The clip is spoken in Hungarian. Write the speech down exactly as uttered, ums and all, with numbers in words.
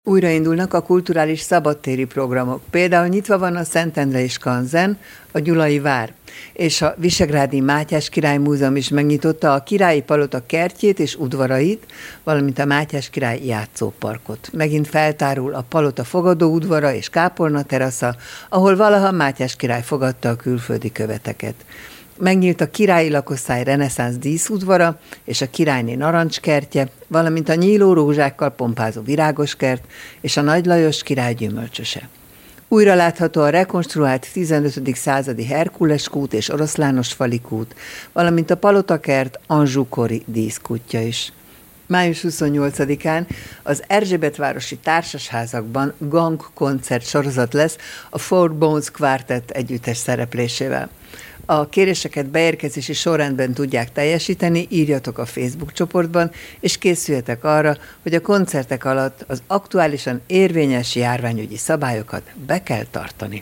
Újraindulnak a kulturális szabadtéri programok. Például nyitva van a Szentendrei Skanzen, a Gyulai Vár, és a Visegrádi Mátyás Király Múzeum is megnyitotta a Királyi Palota kertjét és udvarait, valamint a Mátyás Király játszóparkot. Megint feltárul a palota fogadóudvara és kápolna terasza, ahol valaha Mátyás király fogadta a külföldi követeket. Megnyílt a királyi lakosztály reneszánsz díszudvara és a királyné narancskertje, valamint a nyíló rózsákkal pompázó virágoskert és a Nagy Lajos király gyümölcsöse. Újra látható a rekonstruált tizenötödik századi Herkules kút és Oroszlános-fali kút, valamint a palotakert Anjou-kori díszkútja is. május huszonnyolcadikán az Erzsébetvárosi társasházakban gang koncert sorozat lesz a Four Bones Quartet együttes szereplésével. A kéréseket beérkezési sorrendben tudják teljesíteni, írjatok a Facebook csoportban, és készüljetek arra, hogy a koncertek alatt az aktuálisan érvényes járványügyi szabályokat be kell tartani.